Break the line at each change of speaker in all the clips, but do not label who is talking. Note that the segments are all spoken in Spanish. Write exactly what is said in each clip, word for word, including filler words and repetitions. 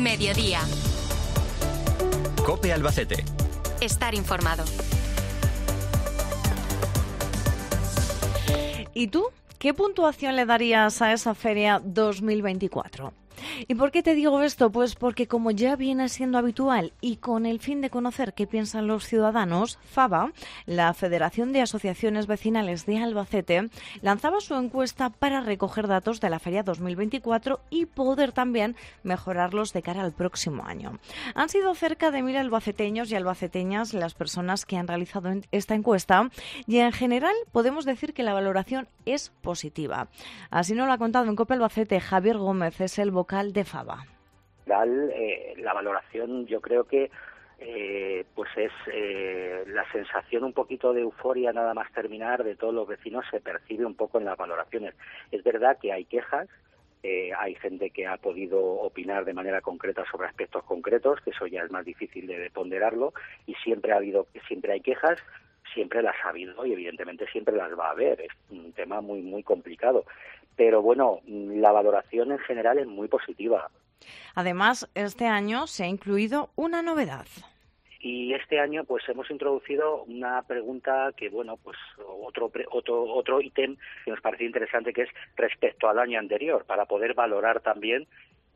Mediodía.
COPE Albacete.
Estar informado.
¿Y tú? ¿Qué puntuación le darías a esa feria dos mil veinticuatro? ¿Y por qué te digo esto? Pues porque, como ya viene siendo habitual y con el fin de conocer qué piensan los ciudadanos, FABA, la Federación de Asociaciones Vecinales de Albacete, lanzaba su encuesta para recoger datos de la feria dos mil veinticuatro y poder también mejorarlos de cara al próximo año. Han sido cerca de mil albaceteños y albaceteñas las personas que han realizado esta encuesta y, en general, podemos decir que la valoración es positiva. Así nos lo ha contado en COPE Albacete Javier Gómez, es el vocal de FABA.
Eh, la valoración, yo creo que eh, pues es eh, la sensación un poquito de euforia nada más terminar de todos los vecinos se percibe un poco en las valoraciones. Es verdad que hay quejas, eh, hay gente que ha podido opinar de manera concreta sobre aspectos concretos, que eso ya es más difícil de, de ponderarlo, y siempre ha habido, siempre hay quejas, siempre las ha habido y evidentemente siempre las va a haber. Es un tema muy muy complicado. Pero bueno, la valoración en general es muy positiva.
Además, este año se ha incluido una novedad.
Y este año pues hemos introducido una pregunta que, bueno, pues otro otro otro ítem que nos pareció interesante, que es respecto al año anterior, para poder valorar también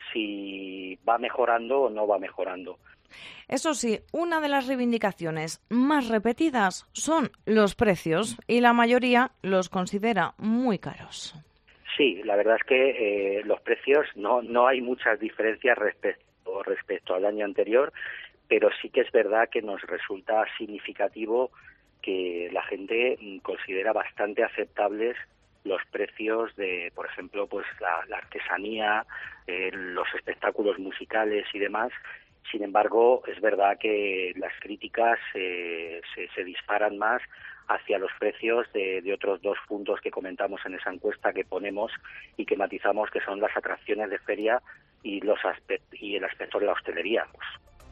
si va mejorando o no va mejorando.
Eso sí, una de las reivindicaciones más repetidas son los precios y la mayoría los considera muy caros.
Sí, la verdad es que eh, los precios no no hay muchas diferencias respecto respecto al año anterior, pero sí que es verdad que nos resulta significativo que la gente considera bastante aceptables los precios de, por ejemplo, pues la, la artesanía, eh, los espectáculos musicales y demás. Sin embargo, es verdad que las críticas eh, se, se disparan más hacia los precios de, de otros dos puntos que comentamos en esa encuesta que ponemos y que matizamos, que son las atracciones de feria y los aspect- y el aspecto de la hostelería. Pues.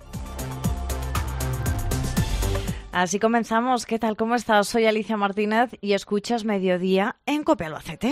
Así comenzamos. ¿Qué tal? ¿Cómo estás? Soy Alicia Martínez y escuchas Mediodía en COPE Albacete.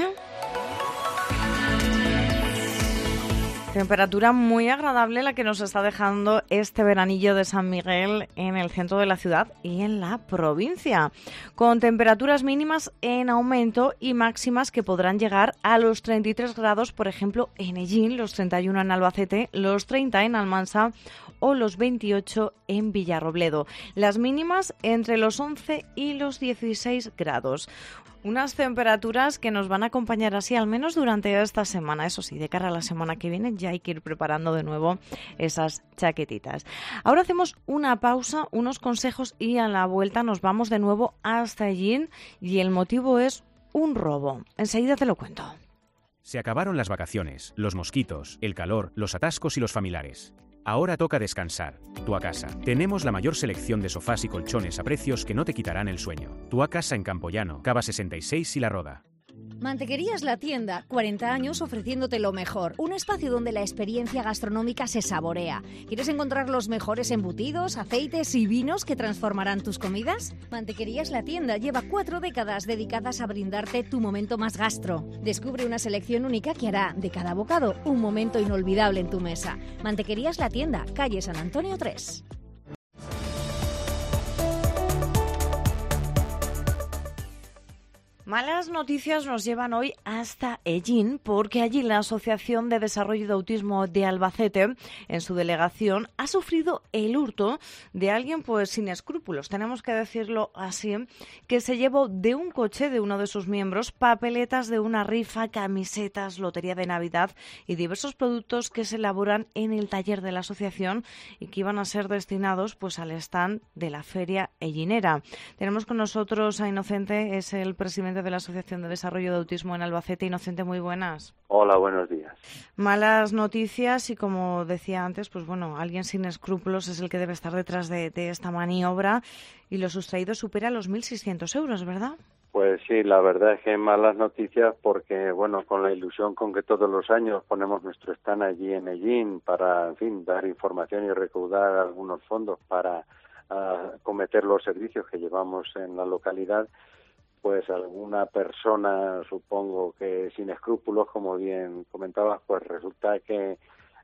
Temperatura muy agradable la que nos está dejando este veranillo de San Miguel en el centro de la ciudad y en la provincia, con temperaturas mínimas en aumento y máximas que podrán llegar a los treinta y tres grados, por ejemplo, en Ellín, los treinta y uno en Albacete, los treinta en Almansa o los veintiocho en Villarrobledo. Las mínimas entre los once y los dieciséis grados. Unas temperaturas que nos van a acompañar así al menos durante esta semana. Eso sí, de cara a la semana que viene ya hay que ir preparando de nuevo esas chaquetitas. Ahora hacemos una pausa, unos consejos y a la vuelta nos vamos de nuevo hasta Ellín y el motivo es un robo. Enseguida te lo cuento.
Se acabaron las vacaciones, los mosquitos, el calor, los atascos y los familiares. Ahora toca descansar. Tuacasa. Tenemos la mayor selección de sofás y colchones a precios que no te quitarán el sueño. Tuacasa en Campoyano, Cava sesenta y seis y La Roda.
Mantequerías La Tienda, cuarenta años ofreciéndote lo mejor. Un espacio donde la experiencia gastronómica se saborea. ¿Quieres encontrar los mejores embutidos, aceites y vinos que transformarán tus comidas? Mantequerías La Tienda lleva cuatro décadas dedicadas a brindarte tu momento más gastro. Descubre una selección única que hará de cada bocado un momento inolvidable en tu mesa. Mantequerías La Tienda, calle San Antonio tres.
Malas noticias nos llevan hoy hasta Ellín, porque allí la Asociación de Desarrollo de Autismo de Albacete, en su delegación, ha sufrido el hurto de alguien pues sin escrúpulos, tenemos que decirlo así, que se llevó de un coche de uno de sus miembros papeletas de una rifa, camisetas, lotería de Navidad y diversos productos que se elaboran en el taller de la asociación y que iban a ser destinados pues al stand de la feria ellinera. Tenemos con nosotros a Inocente, es el presidente de la Asociación de Desarrollo de Autismo en Albacete. Inocente, muy buenas.
Hola, buenos días.
Malas noticias y, como decía antes, pues bueno, alguien sin escrúpulos es el que debe estar detrás de, de esta maniobra y lo sustraído supera los mil seiscientos euros, ¿verdad?
Pues sí, la verdad es que malas noticias porque, bueno, con la ilusión con que todos los años ponemos nuestro stand allí en Ellín para, en fin, dar información y recaudar algunos fondos para uh, cometer los servicios que llevamos en la localidad, pues alguna persona, supongo que sin escrúpulos, como bien comentabas, pues resulta que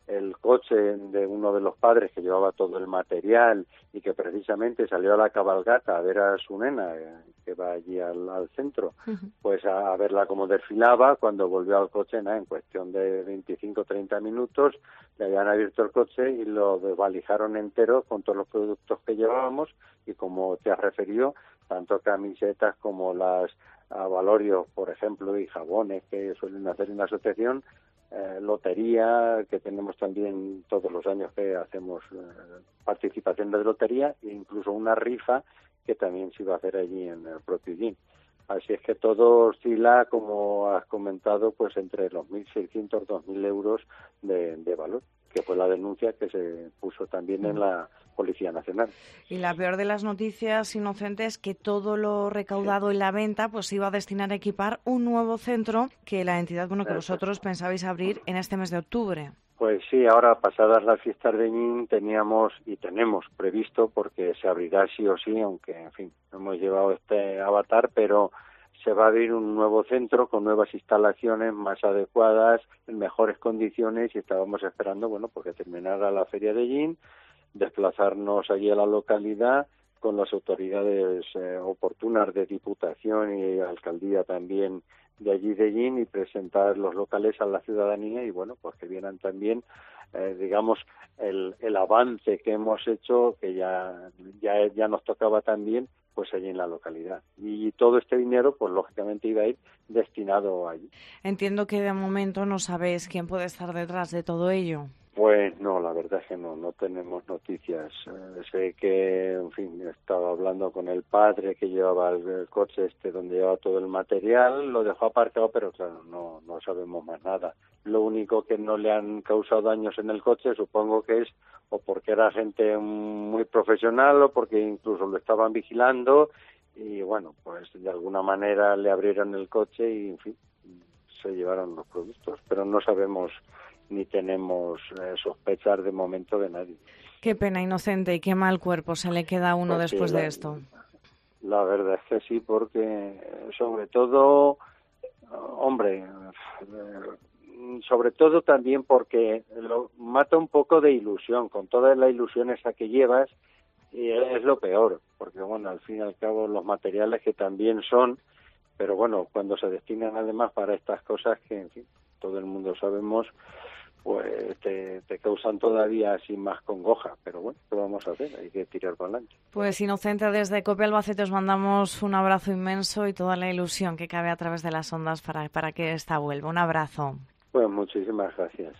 el coche de uno de los padres que llevaba todo el material y que precisamente salió a la cabalgata a ver a su nena, eh, que va allí al, al centro, uh-huh. pues a, a verla cómo desfilaba. Cuando volvió al coche, nada, en cuestión de veinticinco o treinta minutos, le habían abierto el coche y lo desvalijaron entero con todos los productos que llevábamos, y como te has referido, tanto camisetas como las avalorios, por ejemplo, y jabones que suelen hacer en la asociación, eh, lotería, que tenemos también todos los años que hacemos eh, participación de lotería, e incluso una rifa que también se iba a hacer allí en el propio gym. Así es que todo oscila, como has comentado, pues entre los mil seiscientos, dos mil euros de, de valor, que fue la denuncia que se puso también en la Policía Nacional.
Y la peor de las noticias, Inocente, es que todo lo recaudado sí. en la venta pues iba a destinar a equipar un nuevo centro que la entidad, bueno, que vosotros pensabais abrir en este mes de octubre.
Pues sí, ahora pasadas las fiestas de Ñin teníamos y tenemos previsto, porque se abrirá sí o sí, aunque, en fin, hemos llevado este avatar, pero se va a abrir un nuevo centro con nuevas instalaciones más adecuadas, en mejores condiciones, y estábamos esperando, bueno, porque terminara la feria de Ñin, desplazarnos allí a la localidad con las autoridades eh, oportunas de Diputación y Alcaldía también de allí de Ñin, y presentar los locales a la ciudadanía, y bueno, pues que vieran también, eh, digamos, el, el avance que hemos hecho, que ya, ya, ya nos tocaba también, pues allí en la localidad. Y todo este dinero, pues lógicamente iba a ir destinado allí.
Entiendo que de momento no sabéis quién puede estar detrás de todo ello.
Pues no, la verdad es que no, no tenemos noticias. Eh, sé que, en fin, he estado hablando con el padre que llevaba el, el coche este donde llevaba todo el material, lo dejó aparcado, pero claro, no, no sabemos más nada. Lo único que no le han causado daños en el coche, supongo que es o porque era gente muy profesional o porque incluso lo estaban vigilando, y bueno, pues de alguna manera le abrieron el coche y, en fin, se llevaron los productos, pero no sabemos ni tenemos eh, sospechar de momento de nadie.
Qué pena, Inocente, y qué mal cuerpo se le queda a uno porque después
la,
de esto.
La verdad es que sí, porque sobre todo, hombre, eh, sobre todo también porque lo mata un poco de ilusión, con toda la ilusión esa que llevas, y es lo peor, porque bueno, al fin y al cabo los materiales que también son, pero bueno, cuando se destinan además para estas cosas que, en fin, todo el mundo sabemos, pues te, te causan todavía así más congoja. Pero bueno, ¿qué vamos a hacer? Hay que tirar para adelante.
Pues Inocente, desde COPE Albacete os mandamos un abrazo inmenso y toda la ilusión que cabe a través de las ondas para, para que esta vuelva. Un abrazo.
Pues muchísimas gracias.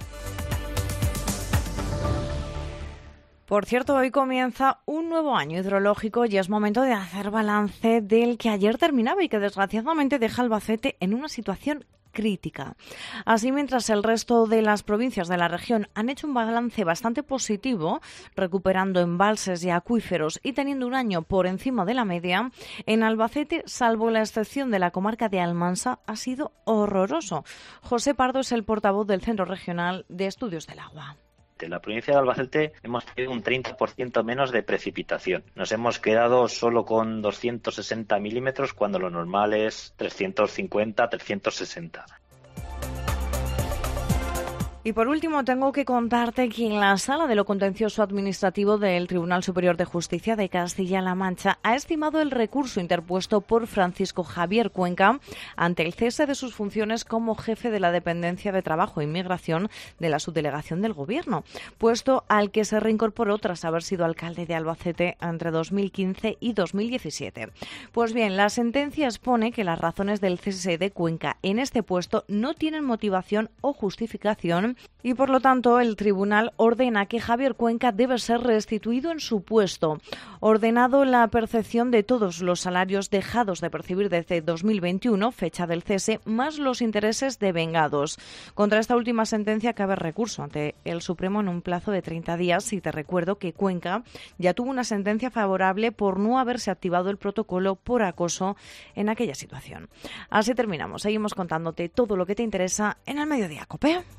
Por cierto, hoy comienza un nuevo año hidrológico y es momento de hacer balance del que ayer terminaba y que desgraciadamente deja Albacete en una situación crítica. Así, mientras el resto de las provincias de la región han hecho un balance bastante positivo, recuperando embalses y acuíferos y teniendo un año por encima de la media, en Albacete, salvo la excepción de la comarca de Almansa, ha sido horroroso. José Pardo es el portavoz del Centro Regional de Estudios del Agua.
En la provincia de Albacete hemos tenido un treinta por ciento menos de precipitación. Nos hemos quedado solo con doscientos sesenta milímetros cuando lo normal es trescientos cincuenta, trescientos sesenta.
Y por último, tengo que contarte que en la Sala de lo Contencioso Administrativo del Tribunal Superior de Justicia de Castilla-La Mancha ha estimado el recurso interpuesto por Francisco Javier Cuenca ante el cese de sus funciones como jefe de la Dependencia de Trabajo e Inmigración de la Subdelegación del Gobierno, puesto al que se reincorporó tras haber sido alcalde de Albacete entre dos mil quince y dos mil diecisiete. Pues bien, la sentencia expone que las razones del cese de Cuenca en este puesto no tienen motivación o justificación y, por lo tanto, el tribunal ordena que Javier Cuenca debe ser restituido en su puesto, ordenado la percepción de todos los salarios dejados de percibir desde dos mil veintiuno, fecha del cese, más los intereses devengados. Contra esta última sentencia cabe recurso ante el Supremo en un plazo de treinta días, y te recuerdo que Cuenca ya tuvo una sentencia favorable por no haberse activado el protocolo por acoso en aquella situación. Así terminamos. Seguimos contándote todo lo que te interesa en el Mediodía COPE.